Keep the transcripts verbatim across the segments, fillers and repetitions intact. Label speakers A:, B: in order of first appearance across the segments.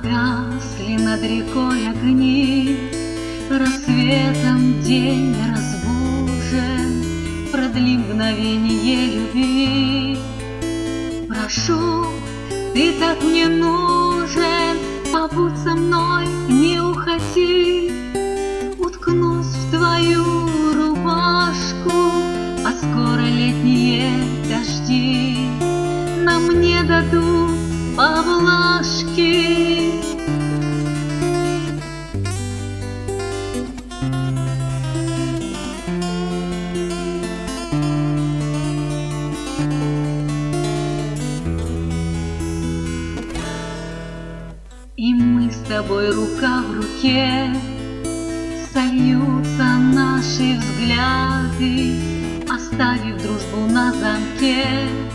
A: Погасли над рекой огни, рассветом день разбужен. Продли мгновенье любви. Прошу, ты так мне нужен, побудь со мной, не уходи. Уткнусь в твою рубашку, а скоро летние дожди нам не дадут поблажки. И мы с тобой рука в руке, сольются наши взгляды, оставив дружбу на замке.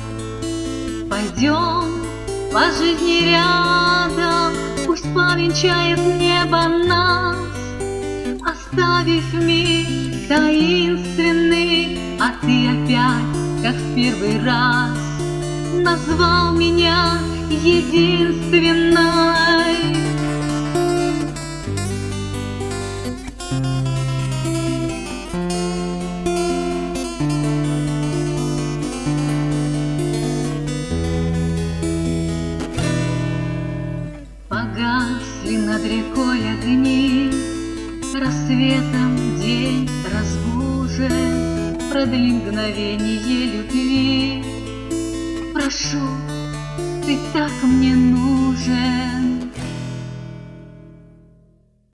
A: Пойдем по жизни рядом, пусть повенчает небо нас, оставив миг таинственный. А ты опять, как в первый раз, назвал меня единственной. Погасли над рекой огни, рассветом день разбужен. Продли мгновенье любви. Прошу, ты так мне нужен.